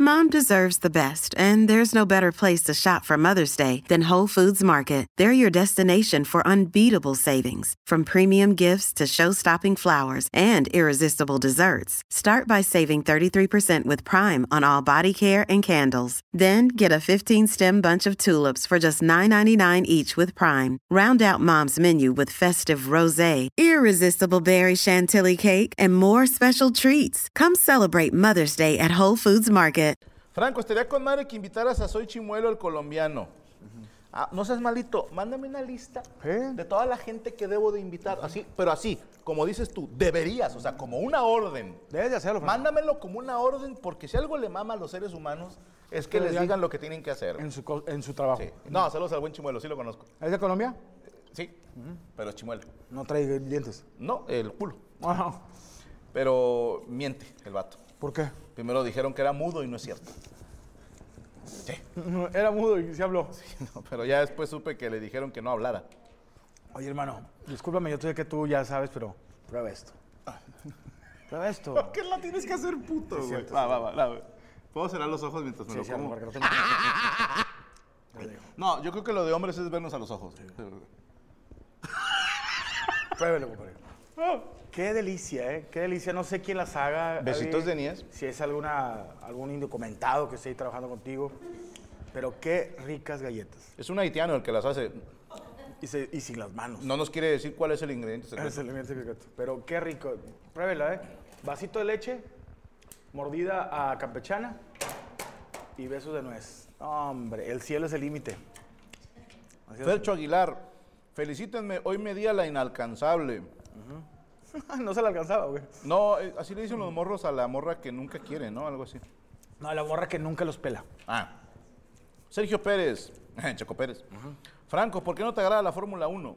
Mom deserves the best, and there's no better place to shop for Mother's Day than Whole Foods Market. They're your destination for unbeatable savings, from premium gifts to show-stopping flowers and irresistible desserts. Start by saving 33% with Prime on all body care and candles. Then get a 15-stem bunch of tulips for just $9.99 each with Prime. Round out Mom's menu with festive rosé, irresistible berry chantilly cake, and more special treats. Come celebrate Mother's Day at Whole Foods Market. Franco, estaría con madre que invitaras a Soy Chimuelo, el colombiano. No seas malito, mándame una lista de toda la gente que debo de invitar, así, pero así, como dices tú, deberías, o sea, como una orden. Debes de hacerlo, Franco. Mándamelo como una orden, porque si algo le mama a los seres humanos, es que les digan lo que tienen que hacer. En su trabajo. Sí. No, saludos al buen Chimuelo, sí lo conozco. ¿Es de Colombia? Sí, pero es Chimuelo. No trae dientes. No, el culo. Ajá. Pero miente el vato. ¿Por qué? Primero dijeron que era mudo y no es cierto. Sí. Era mudo y se habló. Sí, no, pero ya después supe que le dijeron que no hablara. Oye, hermano, discúlpame, yo sé que tú ya sabes, pero prueba esto. Prueba esto. ¿Por qué la tienes que hacer puto, güey? cierto, Va. ¿Puedo cerrar los ojos mientras me lo como? para que no tenga... No, yo creo que lo de hombres es vernos a los ojos. Pruébelo, compadre. Qué delicia, ¿eh? Qué delicia. No sé quién las haga. Besitos de Nies. Si es algún indocumentado que esté trabajando contigo. Pero qué ricas galletas. Es un haitiano el que las hace. Y sin las manos. No nos quiere decir cuál es el ingrediente secreto. Es el elemento secreto. Pero qué rico. Pruébela, ¿eh? Vasito de leche, mordida a campechana y besos de nuez. Hombre, el cielo es el límite. Fercho Aguilar, felicítenme, hoy me di a la inalcanzable. No se la alcanzaba, güey. No, así le dicen los morros a la morra que nunca quiere, ¿no? Algo así. No, la morra que nunca los pela. Sergio Pérez, Checo Pérez. Franco, ¿por qué no te agrada la Fórmula 1?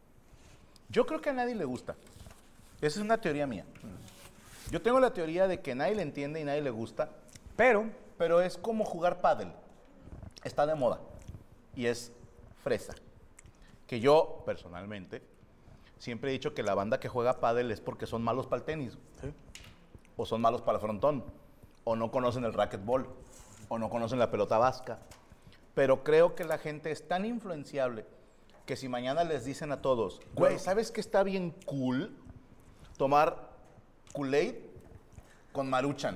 Yo creo que a nadie le gusta. Esa es una teoría mía. Yo tengo la teoría de que nadie le entiende y nadie le gusta, pero es como jugar pádel. Está de moda y es fresa. Que yo, personalmente, siempre he dicho que la banda que juega pádel es porque son malos para el tenis. ¿Sí? O son malos para el frontón. O no conocen el racquetball. O no conocen la pelota vasca. Pero creo que la gente es tan influenciable que si mañana les dicen a todos, güey, ¿sabes qué está bien cool? Tomar Kool-Aid con Maruchan.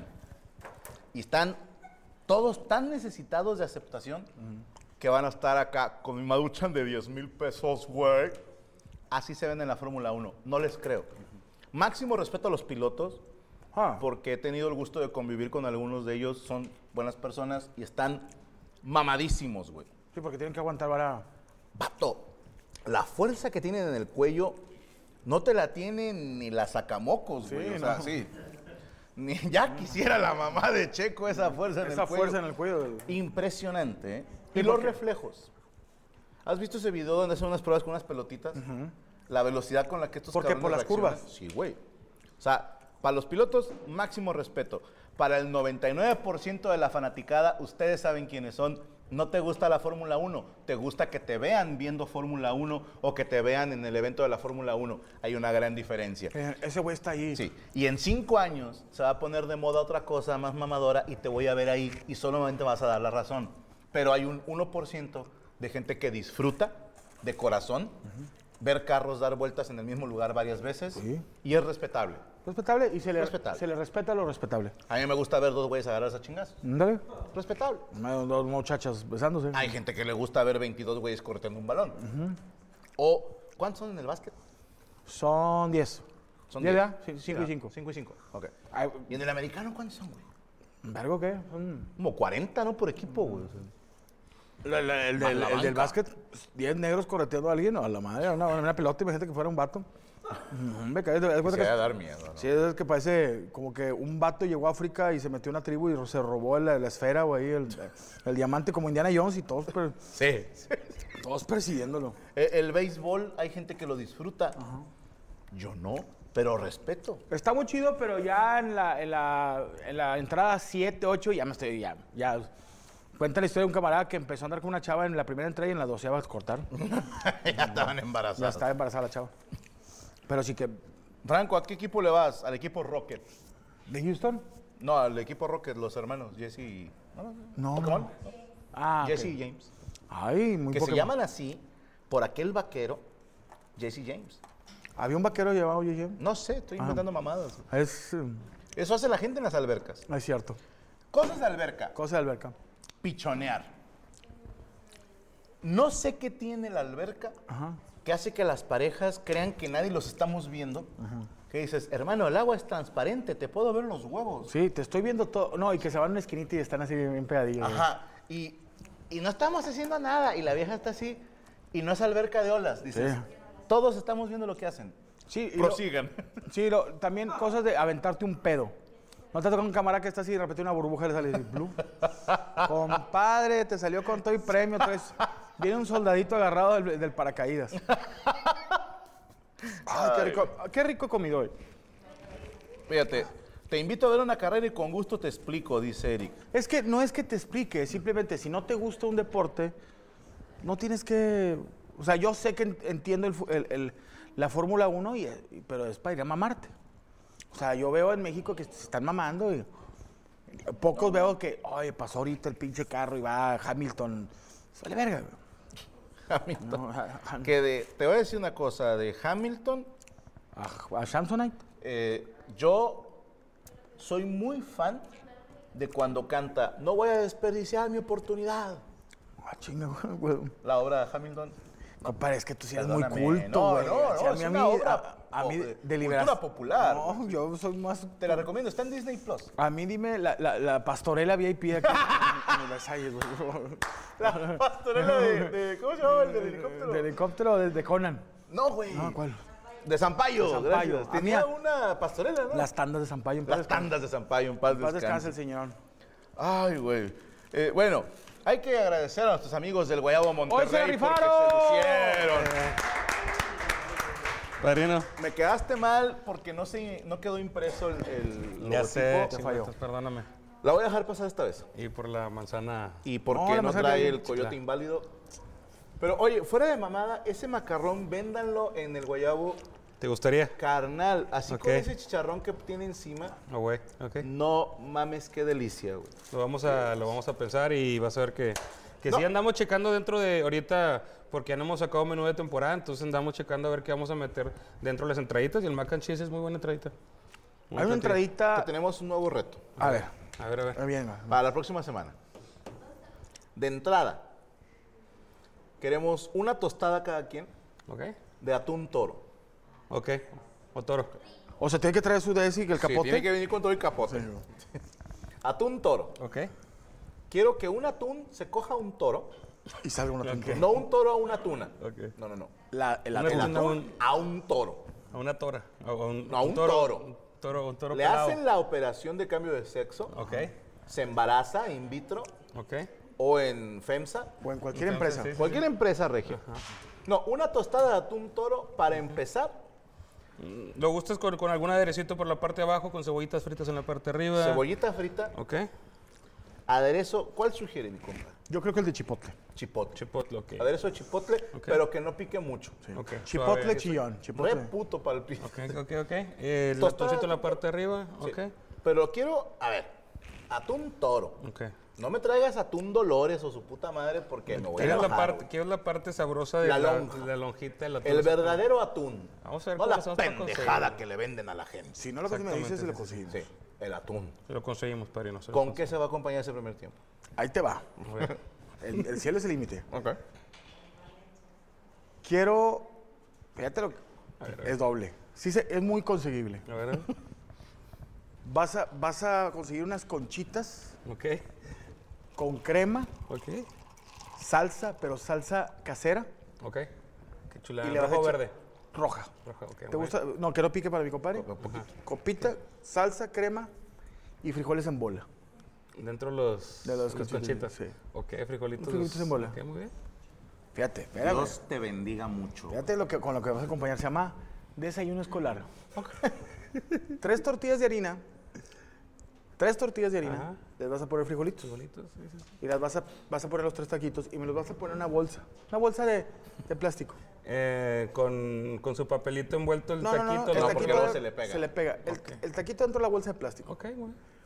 Y están todos tan necesitados de aceptación que van a estar acá con mi Maruchan de 10,000 pesos, güey. Así se ven en la Fórmula 1. No les creo. Máximo respeto a los pilotos, porque he tenido el gusto de convivir con algunos de ellos. Son buenas personas y están mamadísimos, güey. Sí, porque tienen que aguantar vara. Vato, la fuerza que tienen en el cuello no te la tienen ni las sacamocos, güey. O sea, sí. Ni ya quisiera la mamá de Checo esa fuerza en el cuello. Esa fuerza en el cuello. Impresionante, ¿eh? Y los reflejos. ¿Has visto ese video donde hacen unas pruebas con unas pelotitas? La velocidad con la que estos cabrones por las reaccionan. curvas. Sí, güey. O sea, para los pilotos, máximo respeto. Para el 99% de la fanaticada, ustedes saben quiénes son. No te gusta la Fórmula 1, te gusta que te vean viendo Fórmula 1 o que te vean en el evento de la Fórmula 1. Hay una gran diferencia. Ese güey está ahí. Sí, y en 5 años se va a poner de moda otra cosa más mamadora y te voy a ver ahí y solamente vas a dar la razón. Pero hay un 1% de gente que disfruta de corazón ver carros dar vueltas en el mismo lugar varias veces y es respetable. Respetable y se le respeta lo respetable. A mí me gusta ver dos güeyes agarrarse a chingazos. Dale. Respetable. Dos muchachas besándose. Hay gente que le gusta ver 22 güeyes correteando un balón. O, ¿cuántos son en el básquet? Son 10. Son 10, 10. ¿verdad? 5 y 5. 5 y 5, ok. Ay, ¿Y en el americano cuántos son, güey? ¿Vergo qué? Son... Como 40, ¿no? Por equipo, güey. O sea, El del básquet, 10 negros correteando a alguien, a la madre, una pelota, imagínate que fuera un vato. Me cae, se va a dar miedo, ¿no? Sí, es que parece como que un vato llegó a África y se metió en una tribu y se robó la esfera, güey, el diamante como Indiana Jones y todos, todos persiguiéndolo. El béisbol, hay gente que lo disfruta. Yo no, pero respeto. Está muy chido, pero ya en la entrada 7, 8, ya me estoy, ya. Cuenta la historia de un camarada que empezó a andar con una chava en la primera entrada y en la 12ª cortar. Ya estaban embarazados. Ya estaba embarazada la chava. Pero sí que... Franco, ¿a qué equipo le vas? Al equipo Rocket. ¿De Houston? No, al equipo Rocket, los hermanos, Jesse y... No, Pokémon. no. Ah, Jesse ok. y James. Ay, muy Que se Pokémon. llaman así por aquel vaquero, Jesse James. ¿Había un vaquero llamado J.J.? No sé, estoy inventando mamadas. Es Eso hace la gente en las albercas. cierto. Cosas de alberca. Cosa de alberca. Pichonear. No sé qué tiene la alberca que hace que las parejas crean que nadie los estamos viendo. Que dices, hermano, el agua es transparente, te puedo ver los huevos. Sí, te estoy viendo todo. No, y que se van a una esquinita y están así bien pegadillos. Ajá. Y no estamos haciendo nada. Y la vieja está así. Y no es alberca de olas. Dices, Sí. todos estamos viendo lo que hacen. Sí, y Prosigan. Sí, también cosas de aventarte un pedo. ¿No te toca un camarada que está así y de repente una burbuja le sale así, blue? Compadre, te salió con todo y premio. Viene un soldadito agarrado del paracaídas. Ay, qué rico comido hoy. Fíjate, te invito a ver una carrera y con gusto te explico, dice Eric. Es que no es que te explique, simplemente si no te gusta un deporte, no tienes que... O sea, yo sé que entiendo la Fórmula 1, pero es para ir a mamarte. O sea, yo veo en México que se están mamando y pocos veo que, oye, pasó ahorita el pinche carro y va Hamilton. Vale verga, güey. Hamilton. No, Te voy a decir una cosa, de Hamilton, a Samsonite. yo soy muy fan de cuando canta, no voy a desperdiciar mi oportunidad. Ah, chinga, güey. La obra de Hamilton. Compadre, es que tú sí eres muy Perdóname, culto, no, güey. no, O sea, es una obra a mí de de cultura popular. No, yo soy más... Te la recomiendo, está en Disney Plus. A mí dime la pastorela VIP aquí en Versalles, güey. La pastorela de ¿cómo se llama el del helicóptero? ¿De helicóptero de Conan? No, güey. No, ¿cuál? De Zampayo, De Zampayo. gracias. Ah, Tenía mira. una pastorela, ¿no? Las tandas de Zampayo. en paz Las descanse. tandas de Zampayo, en paz En paz descanse descanse. el señor. Ay, güey. Bueno, hay que agradecer a nuestros amigos del Guayabo Monterrey. ¡Hoy se la porque rifaron! se lucieron. Padrino. Me quedaste mal porque no quedó impreso el Ya logotipo. sé, Te falló. Chingüetas, perdóname. La voy a dejar pasar esta vez. Y por la manzana. Y porque No, la no manzana trae bien. el coyote Chila. inválido. Pero oye, fuera de mamada, ese macarrón, véndanlo en el Guayabo ¿Te gustaría? carnal. Así Ok. con ese chicharrón que tiene encima. Oh, güey, ok. No mames, qué delicia, güey. Lo vamos a pensar y vas a ver que No. sí andamos checando dentro de ahorita, porque ya no hemos sacado menú de temporada, entonces andamos checando a ver qué vamos a meter dentro de las entraditas y el mac and cheese es muy buena entradita. Muy Hay una entradita. Que entradita... tenemos un nuevo reto A ver, A ver. bien, güey. para la próxima semana. De entrada, queremos una tostada cada quien Ok, de atún toro. ok. O toro. O sea, tiene que traer su DSI, que el Sí, capote... tiene que venir con todo el capote. Atún toro. Ok. Quiero que un atún se coja un toro, Y salga una tunca. no un toro a una tuna. Ok. No, no, no. El Una atún. El tuna. atún a un toro. A una tora. A un, No, a un toro. Un toro Le pelado. hacen la operación de cambio de sexo, Ok, se embaraza in vitro ok. o en FEMSA. O en cualquier Entonces, empresa. sí. Cualquier empresa regia. No, una tostada de atún toro para empezar. ¿Lo gustas con algún aderecito por la parte de abajo, con cebollitas fritas en la parte de arriba? Cebollita frita, Ok. aderezo. ¿Cuál sugiere mi compa? Yo creo que el de chipotle. Chipotle. Chipotle, ok. Aderezo de chipotle, pero que no pique mucho. Ok, Chipotle suave. chillón. Re Chipotle. puto para el piso. Ok. El Tostada latoncito en la de- parte de arriba, Sí. ok. Pero quiero, a ver, atún toro. Ok. No me traigas atún Dolores o su puta madre porque me voy a enojar, güey. ¿Quieres la parte sabrosa de La la lonja. lonjita? De la El verdadero atún. Vamos a ver no cómo la lo hacemos para pendejada conseguirlo. que le venden a la gente. Si no lo que me dices, se lo Exactamente, consigo. Sí, el atún. Lo conseguimos, padrino. se lo ¿Con qué se va a acompañar ese primer tiempo? Ahí te va. conseguimos. El cielo es el límite. Ok. Quiero... Fíjate lo que... Es doble. Sí, es muy conseguible. A ver. Vas a conseguir unas conchitas Ok. con crema, Ok. salsa, pero salsa casera, Ok. Qué chula. Y le vas ¿Rojo o a echar- verde? roja. Roja, ok. ¿Te gusta? No, que no pique para mi compadre. Copita, salsa, crema y frijoles en bola. Dentro los, De los las conchitas, conchitas. sí. Ok, frijolitos. Frijolitos en bola. Ok, muy bien. Fíjate, espérame. te bendiga mucho. Fíjate con lo que vas a acompañar. Se llama desayuno escolar. 3 tortillas de harina. 3 tortillas de harina. Ajá. Les vas a poner frijolitos. Frijolitos, sí, sí. Y las vas a poner los 3 taquitos y me los vas a poner en una bolsa. Una bolsa de plástico. Con su papelito envuelto el No, taquito. no, no. no, El porque taquito luego se le pega. Se le pega. Ok. El taquito dentro de la bolsa de plástico. Ok, bueno.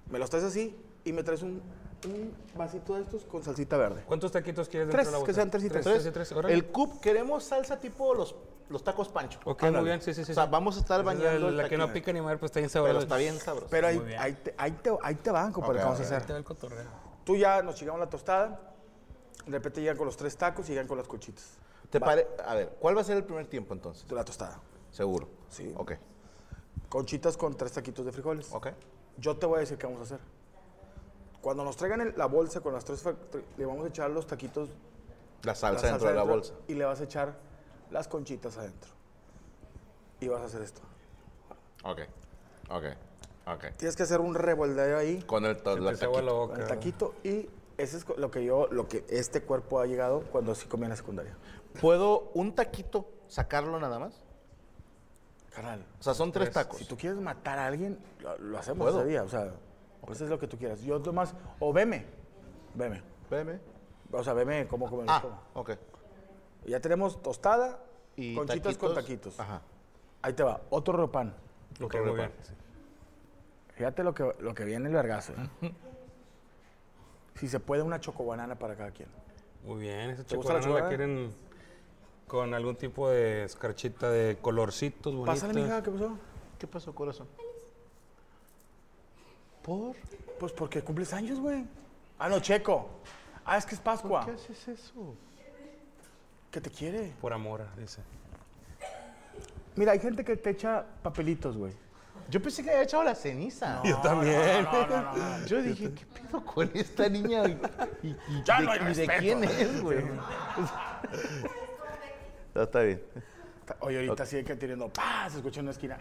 Me los traes así y me traes un vasito de estos con salsita verde. ¿Cuántos taquitos quieres dentro Tres, de la bolsa? que sean tres y tres. Tres, órale. El cup, queremos salsa tipo los tacos Pancho. Ok, Ándale. muy bien, sí. O sea, vamos a estar Esa es bañando la que no taquito. pica ni madre, pues está bien Pero sabroso. está bien sabroso. Pero Muy bien. ahí te van, compadre, Ok, ¿qué vamos a ok. hacer? Ahí te va el cotorreo. Tú ya nos chingamos la tostada, de repente llegan con los 3 tacos y llegan con las conchitas. A ver, ¿cuál va a ser el primer tiempo entonces? De la tostada. Seguro. Sí. Ok. Conchitas con 3 taquitos de frijoles. Ok. Yo te voy a decir qué vamos a hacer. Cuando nos traigan la bolsa con las 3, le vamos a echar los taquitos, La la salsa dentro de la bolsa. y le vas a echar las conchitas adentro. Y vas a hacer esto. Ok. Tienes que hacer un revolveo ahí Con el Se te cebó la taquito. con boca. el taquito y ese es lo que este cuerpo ha llegado cuando sí comía en la secundaria. ¿Puedo un taquito sacarlo nada más? Carnal, O sea, son 3 tacos. si tú quieres matar a alguien, lo hacemos ¿Puedo? ese día. O sea, pues es lo que tú quieras. Yo nomás, o veme. Veme. O sea, veme cómo comemos. Ok. Y ya tenemos tostada Y conchitas con taquitos. Ajá. Ahí te va, otro ropan. Ok, muy bien. Fíjate lo que viene el vergazo. Si se puede, una chocobanana para cada quien. Muy bien, esa ¿Te gusta la chocolate la chocolate? quieren con algún tipo de escarchita de colorcitos bonitos. Pásale, mija, ¿qué pasó? ¿Qué pasó, corazón? ¿Por? Pues porque cumples años, güey. Ah, no, Checo. Ah, es que es Pascua. ¿Qué haces eso? ¿Qué te quiere? Por amor, dice. Mira, hay gente que te echa papelitos, güey. Yo pensé que había echado la ceniza. Yo también. No. Yo dije, ¿qué pedo con esta niña? ¿Y Ya de, no hay y de respeto. quién es, güey? No, está bien. Oye, ahorita sigue que teniendo ¡pah! Se escucha en una esquina.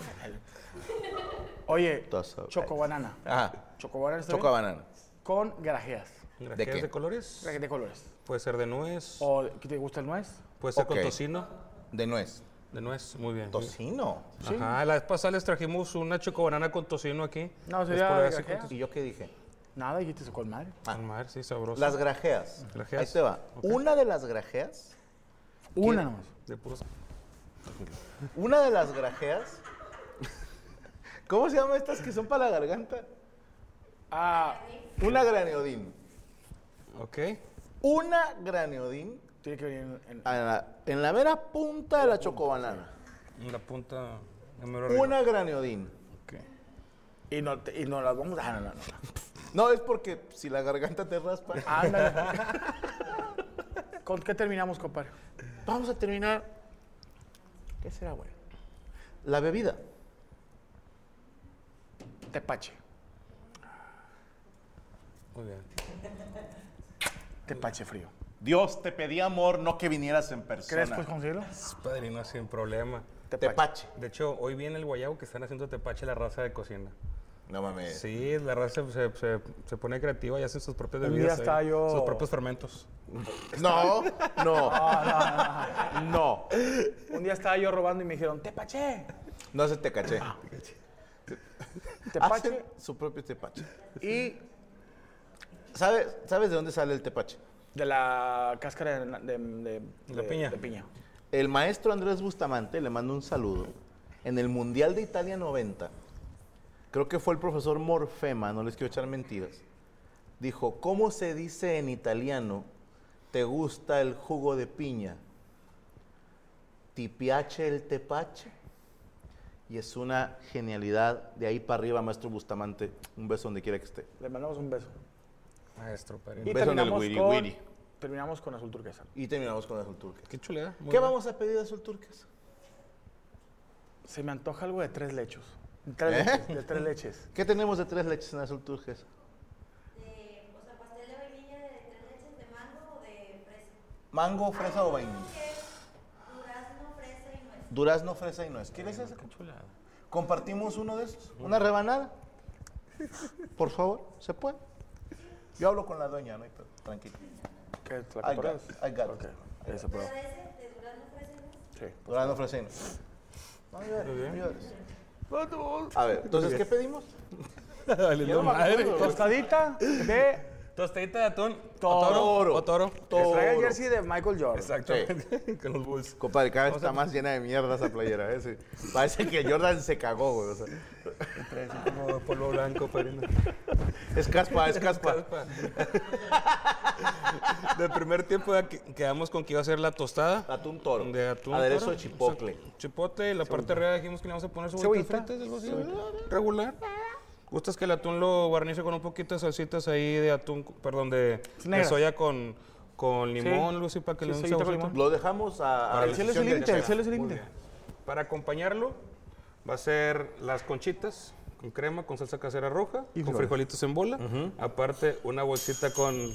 Oye, Tazo. chocobanana. Ajá. Chocobanana está Choca bien? banana. Con grajeas. ¿De qué? de colores? Grajeas de colores. Puede ser de nuez, ¿O qué te gusta el nuez? puede ser Ok. con tocino. De nuez. De nuez, muy bien. Tocino. Ajá, la vez pasada les trajimos una chocobanana con tocino aquí. No, Es sería por de ese grajeas. con ¿Y yo qué dije? Nada, dijiste eso con madre. Con madre, sí, sabroso. Las grajeas. Grajeas. Ahí te va. Ok. Una de las grajeas. Una nomás. De puros... Una de las grajeas. ¿Cómo se llaman estas que son para la garganta? Ah, Una graneodín. Ok. Una graneodín tiene que venir en en la mera punta de la chocobanana. En la punta... en mero arriba. Una graneodín. Ok. y no las vamos a... No. No, es porque si la garganta te raspa. Ándale. ¿Con qué terminamos, compadre? Vamos a terminar. ¿Qué será, güey? La bebida. Tepache. Muy bien. Tepache frío. Dios, te pedí amor, no que vinieras en persona. ¿Crees que puedes conseguirlo? Padrino, sin problema. Tepache. De hecho, hoy viene el guayabo que están haciendo tepache la raza de cocina. No mames. Sí, la raza se pone creativa y hacen sus propias Un bebidas. día estaba ahí, yo- sus propios fermentos. No. No. Un día estaba yo robando y me dijeron, Tepache. No se te caché. Tepache. Hacen su propio tepache. Y ¿Sabes de dónde sale el tepache? de la cáscara de piña. De piña. El maestro Andrés Bustamante, le mando un saludo. En el Mundial de Italia 90, creo que fue el profesor Morfema, no les quiero echar mentiras, dijo, ¿cómo se dice en italiano, te gusta el jugo de piña? ¿Ti piace el tepache? Y es una genialidad. De ahí para arriba, maestro Bustamante, un beso donde quiera que esté. Le mandamos un beso. Maestro, Y padrino. beso en el terminamos con azul turquesa. Y terminamos con azul turquesa. Qué chulada. muy ¿Qué bien. vamos a pedir de azul turquesa? Se me antoja algo de 3 lechos. De 3 leches. ¿Qué tenemos de 3 leches en azul turquesa? Pastel de vainilla de 3 leches de mango o de fresa. ¿Mango, fresa o vainilla? Durazno, fresa y nuez. Durazno, fresa y nuez. ¿Quieres ese? Qué chulada. ¿Compartimos uno de estos? ¿Una rebanada? Por favor, ¿se puede? Yo hablo con la doña, no hay pedo, tranquilo. ¿Qué? I ¿La got it, I got it. Ok, ahí se prueba. ¿De durazno, fresa y nuez? Sí. Durazno, fresa y nuez. No llores, bien. no llores. A ver, entonces, ¿qué pedimos? Dale, Tostadita de Tostadita de atún. Toro. O toro. Que traiga el jersey de Michael Jordan. Exactamente. Con los Bulls. Compadre, cada vez está más llena de mierda esa playera. Sí. Parece que Jordan se cagó, güey. O sea, Trae así como polvo blanco, padrino. es caspa. Del primer tiempo quedamos con que iba a ser la tostada. Atún toro. De atún Aderezo toro. de chipotle. Exacto. Chipotle, y la parte de arriba dijimos que le vamos a poner cebollitas fritas, algo así. Regular. Gustas que el atún lo barnice con un poquito de salsitas ahí de atún, perdón, de soya con limón, Lucy, para que le dé un soyita con saborcito. limón. Lo dejamos a El cielo es el límite, el cielo es el límite. Para acompañarlo, va a ser las conchitas con crema, con salsa casera roja, Y con frijoles. frijolitos en bola. Aparte, una bolsita con...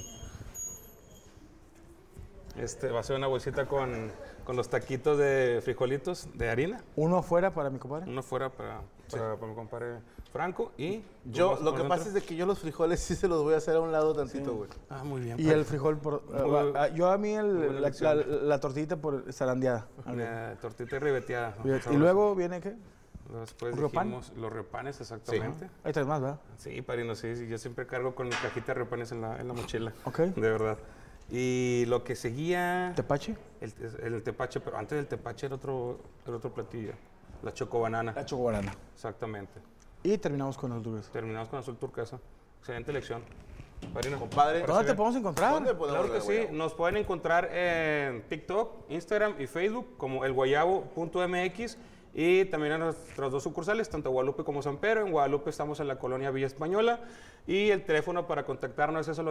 va a ser una bolsita con los taquitos de frijolitos de harina. Uno afuera para mi compadre. Uno fuera para mi compadre Franco y... Yo, lo que pasa es de que yo los frijoles sí se los voy a hacer a un lado tantito, güey. Ah, muy bien. Y el frijol por... yo a mí buena elección. la tortillita por zarandeada. Una tortita ribeteada. ¿no? Y Sabroso. luego viene, ¿qué? Después ¿Repan? dijimos los repanes, exactamente. Hay tres más, ¿verdad? Sí, padrino, sí. Yo siempre cargo con mi cajita de repanes en la mochila. Ok. De verdad. Y lo que seguía... ¿Tepache? El tepache, pero antes del tepache era otro platillo. La chocobanana. La chocobanana. Exactamente. Y terminamos con los dulces. Terminamos con azul turquesa. Excelente elección. Padrino. Compadre, ¿Dónde te podemos encontrar? ¿Dónde podemos Claro que ver, sí, güey? nos pueden encontrar en TikTok, Instagram y Facebook como elguayabo.mx y también en nuestras dos sucursales, tanto Guadalupe como San Pedro. En Guadalupe estamos en la colonia Villa Española y el teléfono para contactarnos es el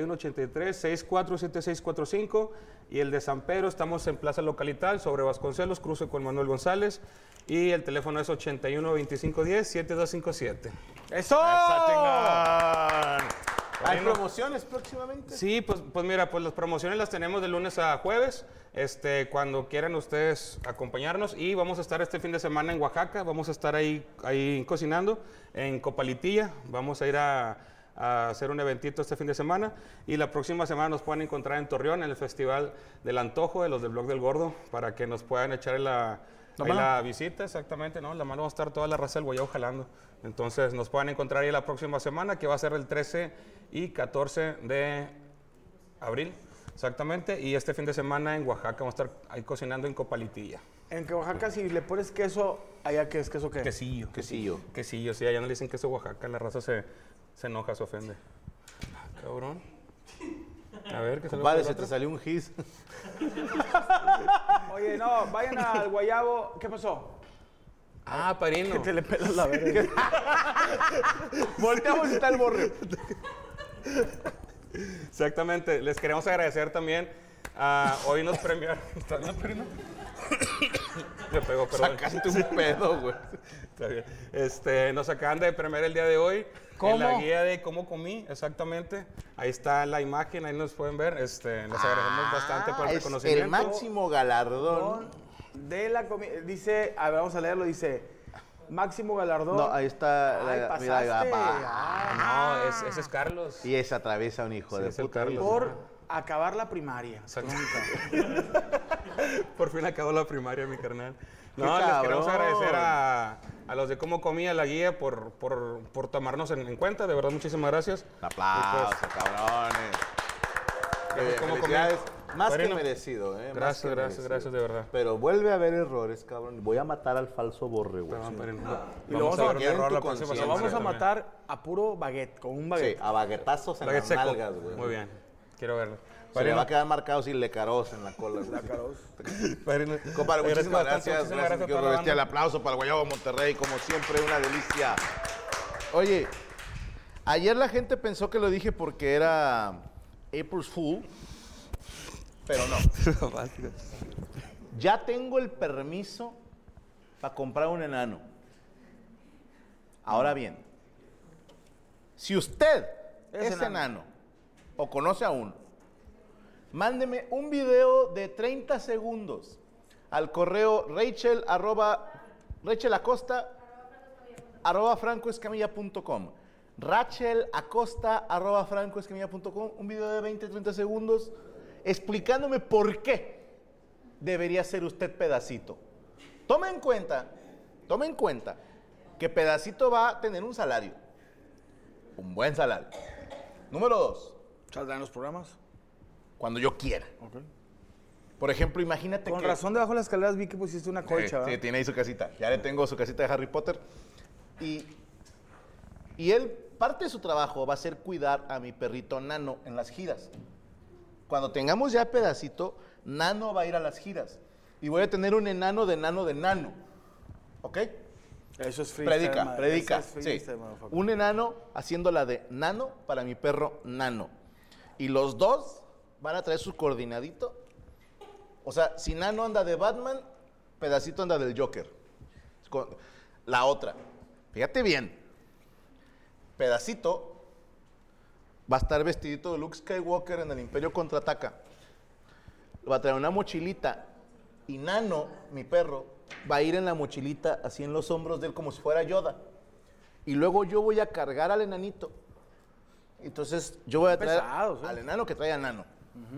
81-83-647645 y el de San Pedro estamos en Plaza Localital sobre Vasconcelos, cruce con Manuel González y el teléfono es 81-2510-7257. ¡Eso! ¿Hay promociones próximamente? Sí, pues mira, pues las promociones las tenemos de lunes a jueves, cuando quieran ustedes acompañarnos y vamos a estar este fin de semana en Oaxaca, vamos a estar ahí cocinando en Copalitilla, vamos a ir a hacer un eventito este fin de semana y la próxima semana nos pueden encontrar en Torreón en el Festival del Antojo de los del Blog del Gordo para que nos puedan echar la visita, exactamente, ¿no? La mano va a estar toda la raza del Guayabo jalando. Entonces nos pueden encontrar ahí la próxima semana, que va a ser el 13 y 14 de abril, exactamente. Y este fin de semana en Oaxaca vamos a estar ahí cocinando en Copalitilla. En que Oaxaca, si le pones queso, ¿allá qué es? ¿Queso qué? Quesillo. Quesillo. Quesillo, sí, allá no le dicen queso Oaxaca, la raza se enoja, se ofende. Cabrón. A ver, ¿qué Compadre, se te salió un gis. Oye, no, vayan al Guayabo. ¿Qué pasó? Ah, padrino. Que te le pelas la verga. Volteamos y está el borre. Exactamente. Les queremos agradecer también. Hoy nos premiaron. ¿Estás bien, padrino? Me pegó, perdón. Sacaste un pedo, güey. Está bien. Nos acaban de premiar el día de hoy. ¿Cómo? En la guía de cómo comí, exactamente. Ahí está la imagen, ahí nos pueden ver. Les agradecemos bastante por el Es reconocimiento. el máximo galardón. De la comida. Dice, a ver, vamos a leerlo. Dice, máximo galardón. No, ahí está. Ay, mira, pasaste. No, ese es Carlos. Y ese atraviesa un hijo Sí, de es el puta. Carlos. Por acabar la primaria. Exacto. Nunca. Por fin acabó la primaria, mi carnal. No, ¡Qué les queremos cabrón! agradecer a los de Cómo Comía la guía por tomarnos en cuenta. De verdad, muchísimas gracias. Un aplauso, cabrones. Gracias, ¿cómo Felicidades. Más Padrino. que merecido, ¿eh? Más Gracias, que gracias, merecido. gracias, de verdad. Pero vuelve a haber errores, cabrón. Voy a matar al falso borre, güey. Perdón, padrino. Y lo Vamos a ver un poner en error tu la próxima conciencia. Lo vamos a semana. matar a puro baguette, con un Sí, baguette. a baguetazos en Baguette las seco. nalgas, güey. Muy bien. Quiero verlo. Se le va a quedar marcado sin lecaros en la cola, güey. Padrino. Compadre, muchísimas bastante, gracias. muchísimas gracias a Quiero toda la bestia. El banda. aplauso para el Guayabo Monterrey, como siempre, una delicia. Oye, ayer la gente pensó que lo dije porque era April's Fool, pero no. Ya tengo el permiso para comprar un enano. Ahora bien, si usted es enano o conoce a uno, mándeme un video de 30 segundos al correo rachelacosta@francoescamilla.com. rachelacosta@francoescamilla.com. Un video de 20-30 segundos explicándome por qué debería ser usted Pedacito. Tome en cuenta que Pedacito va a tener un salario. Un buen salario. Número 2. ¿Saldrán los programas? Cuando yo quiera. Ok. Por ejemplo, imagínate Con que... razón, debajo de las escaleras vi que pusiste una colcha, Sí, ¿verdad? tiene ahí su casita. Ya le tengo su casita de Harry Potter. Y él, parte de su trabajo va a ser cuidar a mi perrito Nano en las giras. Cuando tengamos ya pedacito, Nano va a ir a las giras. Y voy a tener un enano de nano de nano. ¿Ok? Eso es free. Predica. Sí. Un enano haciendo la de Nano para mi perro Nano. Y los dos van a traer su coordinadito. O sea, si Nano anda de Batman, pedacito anda del Joker. La otra. Fíjate bien. Pedacito va a estar vestidito de Luke Skywalker en el Imperio Contraataca. Va a traer una mochilita. Y Nano, mi perro, va a ir en la mochilita así en los hombros de él como si fuera Yoda. Y luego yo voy a cargar al enanito. Entonces yo voy a traer Pesados, ¿eh? al enano que trae a Nano.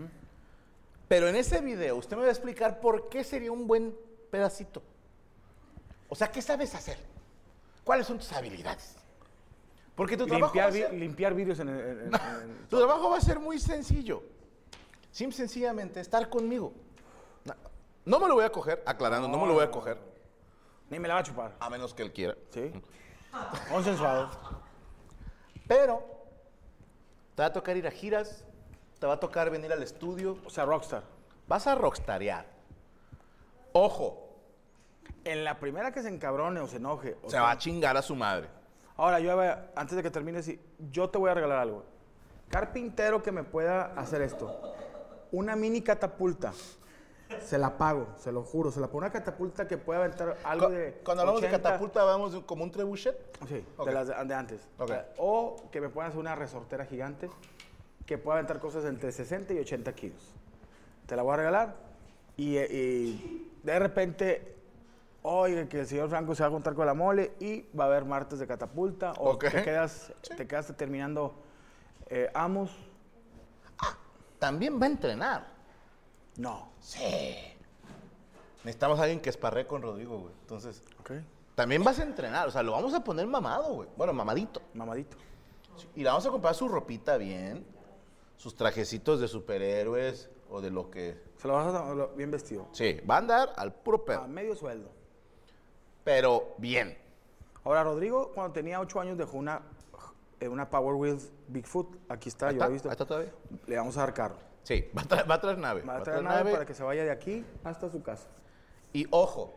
Pero en ese video usted me va a explicar por qué sería un buen pedacito. O sea, ¿qué sabes hacer? ¿Cuáles son tus habilidades? Porque tu trabajo va a ser... Limpiar vídeos Tu trabajo va a ser muy sencillo. Sencillamente estar conmigo. No me lo voy a coger, aclarando, no me lo voy a coger. Ni me la va a chupar. A menos que él quiera. Sí. Consensuado. Pero te va a tocar ir a giras, te va a tocar venir al estudio. O sea, rockstar. Vas a rockstarear. Ojo, En la primera que se encabrone o se enoje. O se sea, va a chingar a su madre. Ahora, antes de que termines, yo te voy a regalar algo. Carpintero que me pueda hacer esto. Una mini catapulta. Se la pago, se lo juro. Se la pongo una catapulta que pueda aventar algo de. Cuando hablamos 80. de catapulta, hablamos de como un trebuchet. Sí, Ok. de las de antes. Ok. O que me puedan hacer una resortera gigante que pueda aventar cosas entre 60 y 80 kilos. Te la voy a regalar. Y de repente, oye, que el señor Franco se va a juntar con la mole y va a haber martes de catapulta. O Ok. te quedas terminando Amos. También va a entrenar. No. Sí. Necesitamos a alguien que esparree con Rodrigo, güey. Entonces, Ok. también vas a entrenar. O sea, lo vamos a poner mamado, güey. Bueno, mamadito. Mamadito. Y le vamos a comprar su ropita bien. Sus trajecitos de superhéroes o de lo que... Se lo vas a dar bien vestido. Sí, va a andar al puro A pedo. medio sueldo. Pero bien. Ahora, Rodrigo, cuando tenía 8 años, dejó una Power Wheels Bigfoot. Aquí está, yo la he visto. Ahí está todavía. Le vamos a dar carro. Sí, va a traer nave. Va a traer nave para que se vaya de aquí hasta su casa. Y ojo,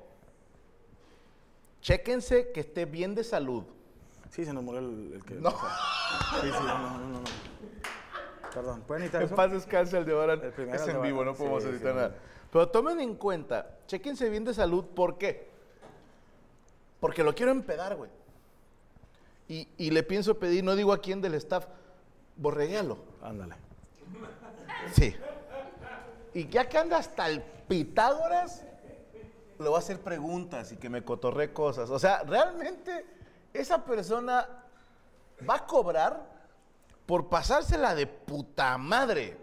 chéquense que esté bien de salud. Sí, se nos murió el que... No. Sí, no. Perdón, ¿pueden editar En eso? paz descanse el de ahora. El primero Es de en vivo, Oran. no podemos Sí, editar sí, nada. Pero tomen en cuenta, chéquense bien de salud. ¿Por qué? Porque lo quiero empedar, güey. Y le pienso pedir, no digo a quién del staff, borreguéalo. Ándale. Sí. Y ya que anda hasta el Pitágoras, le voy a hacer preguntas y que me cotorree cosas. O sea, realmente esa persona va a cobrar por pasársela de puta madre.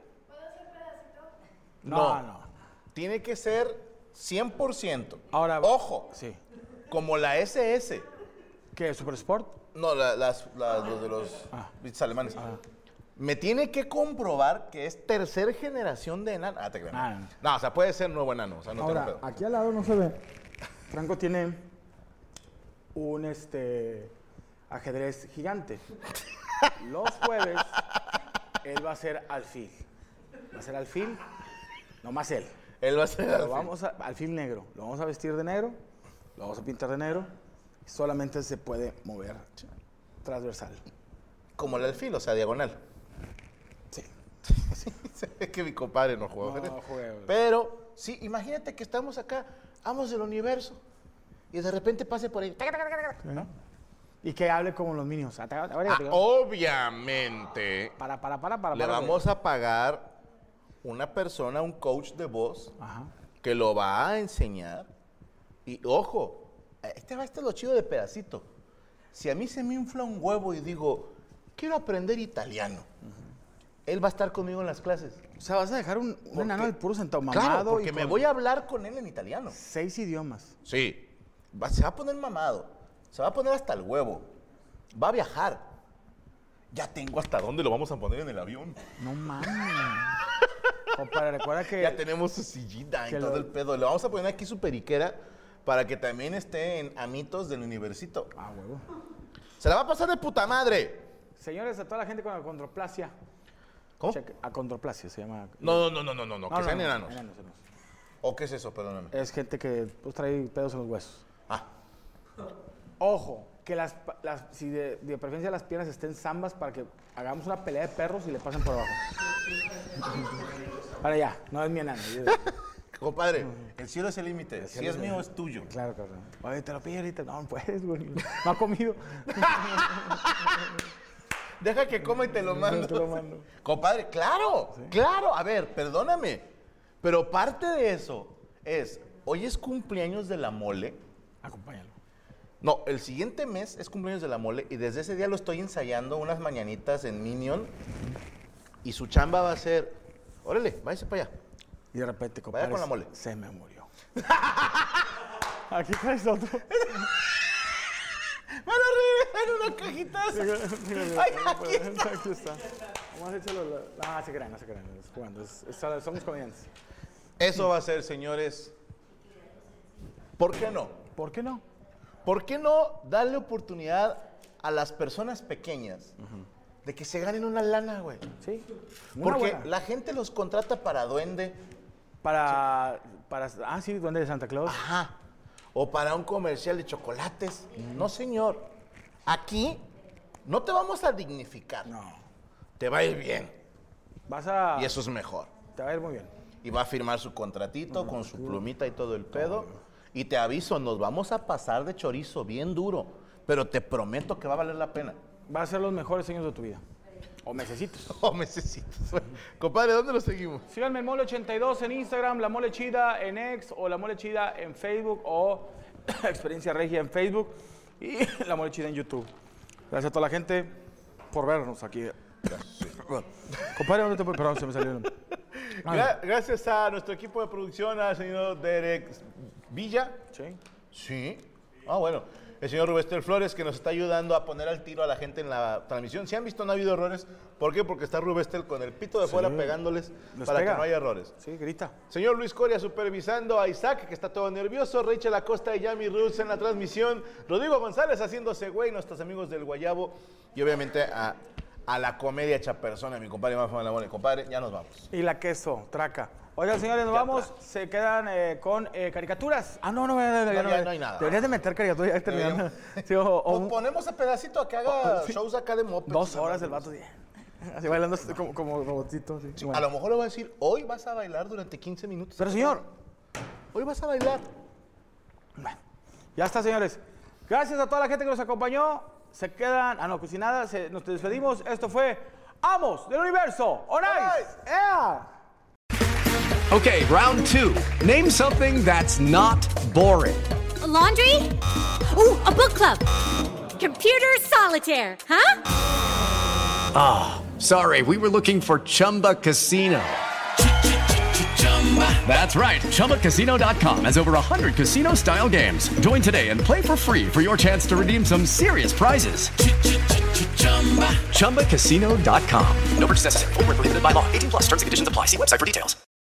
No. Tiene que ser 100%. Ahora, ojo, Sí. como la SS. ¿Qué? ¿Super Sport? No, los de los bichos alemanes. Me tiene que comprobar que es tercera generación de enano. Te creo. No, o sea, puede ser nuevo enano. O sea, no tengo Ahora, pedo. aquí al lado no se ve. Franco tiene un ajedrez gigante. Los jueves, él va a ser alfil. Va a ser alfil, nomás él. Él va a ser Lo alfil. vamos a, alfil negro. Lo vamos a vestir de negro, lo vamos a pintar de negro. Solamente se puede mover transversal. Como el alfil, o sea, diagonal. Sí. Es que mi compadre no juega. No ajedrez. juega. Pero, sí, imagínate que estamos acá, amos del universo, y de repente pase por ahí. ¿No? Y que hable como los Minions. Obviamente, Para. le vamos a pagar una persona, un coach de voz, Ajá. que lo va a enseñar. Y ojo, este es lo chido de pedacito. Si a mí se me infla un huevo y digo, quiero aprender italiano, él va a estar conmigo en las clases. O sea, vas a dejar un enano del puro sentado mamado. Claro, porque y me con voy a hablar con él en italiano. 6 idiomas. Sí, se va a poner mamado, se va a poner hasta el huevo, va a viajar. Ya tengo hasta dónde lo vamos a poner en el avión. No mames. Compadre, recuerda que... Ya tenemos su sillita y que todo lo- el pedo. Le vamos a poner aquí su periquera para que también esté en Amitos del Universito. Ah, huevo. Se la va a pasar de puta madre. Señores, a toda la gente con acondroplasia. ¿Cómo? Acondroplasia se llama. No, que sean enanos. enanos. ¿O qué es eso? Perdóname. Es gente que pues, trae pedos en los huesos. Ah, Ojo, que si de preferencia las piernas estén zambas para que hagamos una pelea de perros y le pasen por abajo. Ahora ya, no es mi enano. compadre, el cielo es el límite. Si es mío, es tuyo. Claro, cabrón. Oye, te lo pido ahorita. No, no puedes, güey. No ha comido. Deja que coma y te lo mando. Te lo mando. Compadre, claro, claro. A ver, perdóname. Pero parte de eso es, hoy es cumpleaños de la mole. Acompáñalo. No, el siguiente mes es cumpleaños de la mole y desde ese día lo estoy ensayando unas mañanitas en Minion. Y su chamba va a ser, órale, váyase para allá. Y de repente, compadre, Vaya con la mole. se me murió. Aquí traes otro. ¡Me lo regresan una cajita! ¡Ay, aquí está! Aquí está. Vamos a echarlo. No, se crean, no se crean. Es jugando. Somos comediantes. Eso va a ser, señores. ¿Por qué no? ¿Por qué no? ¿Por qué no darle oportunidad a las personas pequeñas de que se ganen una lana, güey? Sí. Una Porque buena. la gente los contrata para duende, Para. Sí, duende de Santa Claus. ajá, o para un comercial de chocolates. No, señor. Aquí no te vamos a dignificar. No. Te va a ir bien. Vas a. Y eso es mejor. Te va a ir muy bien. Y va a firmar su contratito con su plumita y todo el pedo. Y te aviso, nos vamos a pasar de chorizo bien duro. Pero te prometo que va a valer la pena. Va a ser los mejores años de tu vida. O mesecitos. Oh, necesitas. Compadre, ¿dónde lo seguimos? Síganme en Mole82 en Instagram, La Mole Chida en X, o La Mole Chida en Facebook, o Experiencia Regia en Facebook, y La Mole Chida en YouTube. Gracias a toda la gente por vernos aquí. Compadre, ¿dónde te puedo? Perdón, se me salió. Gracias a nuestro equipo de producción, al señor Derek Villa. Sí. Sí. Ah, bueno. El señor Rubestel Flores, que nos está ayudando a poner al tiro a la gente en la transmisión. Si han visto, no ha habido errores. ¿Por qué? Porque está Rubestel con el pito de fuera pegándoles Les para pega. que no haya errores. Sí, grita. Señor Luis Coria supervisando a Isaac, que está todo nervioso. Rachel Acosta y Yami Roots en la transmisión. Rodrigo González haciéndose güey, nuestros amigos del Guayabo. Y obviamente a la comedia hecha persona, mi compadre más famoso. Compadre, ya nos vamos. Y la queso, traca. Oigan, señores, nos vamos. Se quedan con caricaturas. Ah, no, ya no hay nada. Deberías de meter caricaturas ya terminando. Sí, Pues ponemos a pedacito a que haga sí. shows acá de moped. 2 horas el vato. Así bailando como robotito. Sí. Bueno. A lo mejor le voy a decir, hoy vas a bailar durante 15 minutos. Pero señor, Hoy vas a bailar. bueno, ya está, señores. Gracias a toda la gente que nos acompañó. Se quedan, pues sin nada, nos despedimos. Esto fue Amos del Universo. ¡On Ice! ¡Ea! Okay, round 2. Name something that's not boring. A laundry? Ooh, a book club. Computer solitaire, huh? Sorry, we were looking for Chumba Casino. That's right. ChumbaCasino.com has over 100 casino-style games. Join today and play for free for your chance to redeem some serious prizes. ChumbaCasino.com. No purchase necessary. Void where prohibited by law. 18+ terms and conditions apply. See website for details.